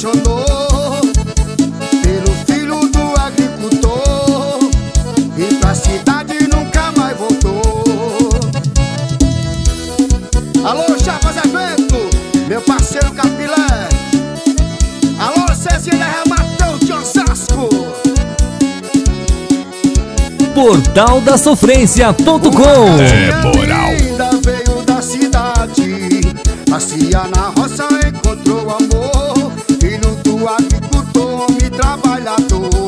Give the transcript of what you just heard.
apaixonou pelo filho do agricultor e pra cidade nunca mais voltou. Alô, Chapas Evento, meu parceiro Capilé. Alô, Cezinha Rematão de Osasco. Portaldasofrência.com. É moral. Ainda veio da cidade, passear na roça, encontrou amor, filho do agricultor, homem trabalhador.